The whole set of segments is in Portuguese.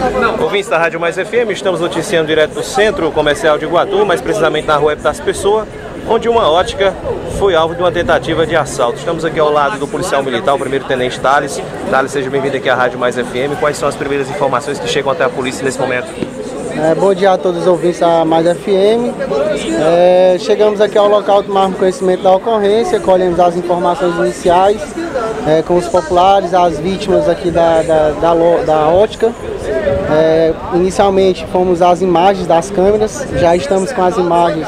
Ouvintes da Rádio Mais FM, estamos noticiando direto do Centro Comercial de Iguatu, mais precisamente na rua Epitácio Pessoa, onde uma ótica foi alvo de uma tentativa de assalto. Estamos aqui ao lado do policial militar, o primeiro-tenente Thales. Thales, seja bem-vindo aqui à Rádio Mais FM. Quais são as primeiras informações que chegam até a polícia nesse momento? Bom dia a todos os ouvintes da Mais FM. Chegamos aqui ao local, tomamos conhecimento da ocorrência, colhemos as informações iniciais com os populares, as vítimas aqui da ótica. Inicialmente fomos às imagens das câmeras, já estamos com as imagens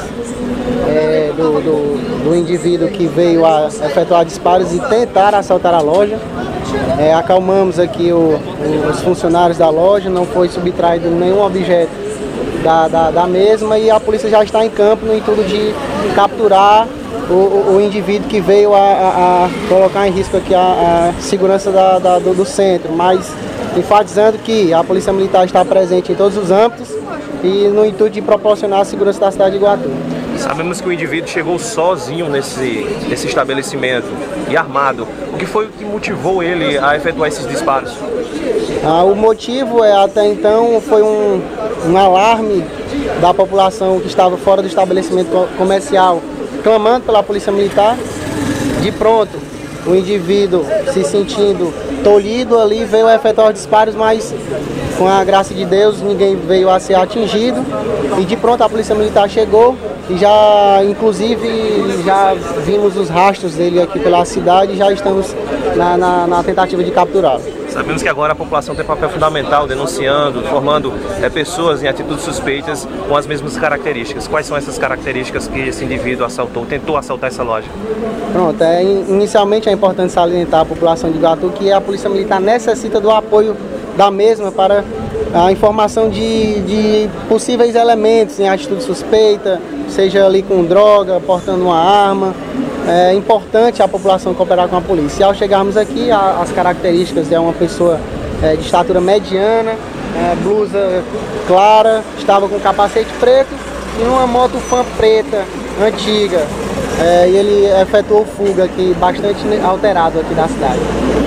do indivíduo que veio a efetuar disparos e tentar assaltar a loja. Acalmamos aqui os funcionários da loja, não foi subtraído nenhum objeto da mesma e a polícia já está em campo no intuito de capturar o indivíduo que veio a colocar em risco aqui a segurança do centro, mas enfatizando que a Polícia Militar está presente em todos os âmbitos e no intuito de proporcionar a segurança da cidade de Iguatu. Sabemos que o indivíduo chegou sozinho nesse estabelecimento e armado. O que foi que motivou ele a efetuar esses disparos? O motivo até então foi um alarme da população que estava fora do estabelecimento comercial, clamando pela Polícia Militar. De pronto, o indivíduo se sentindo tolhido ali veio a efetuar os disparos, mas com a graça de Deus ninguém veio a ser atingido. E de pronto a Polícia Militar chegou e inclusive já vimos os rastros dele aqui pela cidade e já estamos na tentativa de capturá-lo. Sabemos que agora a população tem papel fundamental denunciando, formando pessoas em atitudes suspeitas com as mesmas características. Quais são essas características que esse indivíduo tentou assaltar essa loja? Pronto, inicialmente é importante salientar a população de Iguatu que a Polícia Militar necessita do apoio da mesma para a informação de possíveis elementos em atitude suspeita, seja ali com droga, portando uma arma. É importante a população cooperar com a polícia. E ao chegarmos aqui, as características é uma pessoa de estatura mediana, blusa clara, estava com capacete preto e uma moto Fan preta, antiga. E ele efetuou fuga aqui, bastante alterado aqui da cidade.